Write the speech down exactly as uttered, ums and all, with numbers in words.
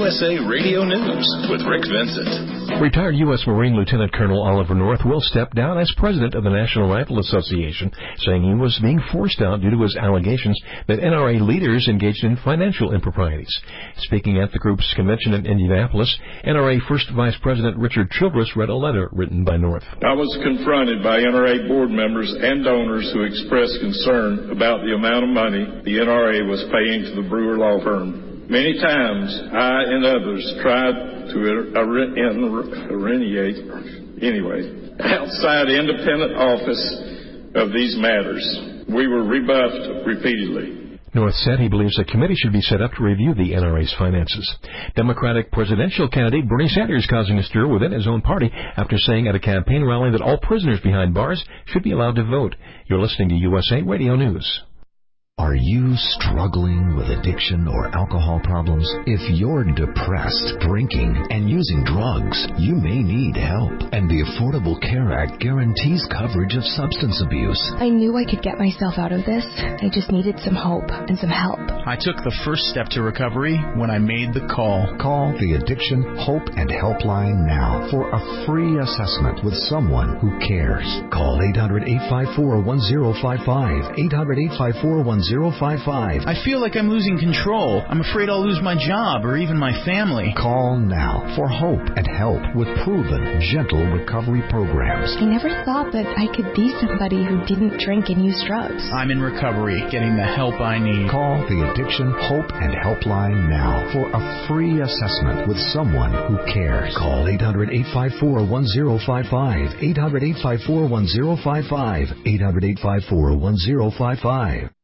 S A Radio News with Rick Vincent. Retired U S Marine Lieutenant Colonel Oliver North will step down as president of the National Rifle Association, saying he was being forced out due to his allegations that N R A leaders engaged in financial improprieties. Speaking at the group's convention in Indianapolis, N R A First Vice President Richard Childress read a letter written by North. I was confronted by N R A board members and donors who expressed concern about the amount of money the N R A was paying to the Brewer Law Firm. Many times, I and others tried to interrogate, anyway, outside independent office of these matters. We were rebuffed repeatedly. North said he believes a committee should be set up to review the N R A's finances. Democratic presidential candidate Bernie Sanders causing a stir within his own party after saying at a campaign rally that all prisoners behind bars should be allowed to vote. You're listening to U S A Radio News. Are you struggling with addiction or alcohol problems? If you're depressed, drinking, and using drugs, you may need help. And the Affordable Care Act guarantees coverage of substance abuse. I knew I could get myself out of this. I just needed some hope and some help. I took the first step to recovery when I made the call. Call the Addiction Hope and Helpline now for a free assessment with someone who cares. Call eight hundred, eight five four, one zero five five, eight hundred, eight five four, one zero five five. I feel like I'm losing control. I'm afraid I'll lose my job or even my family. Call now for hope and help with proven, gentle recovery programs. I never thought that I could be somebody who didn't drink and use drugs. I'm in recovery, getting the help I need. Call the Addiction Hope and Helpline now for a free assessment with someone who cares. Call eight hundred, eight five four, one zero five five, eight hundred, eight five four, one zero five five, eight hundred, eight five four, one zero five five.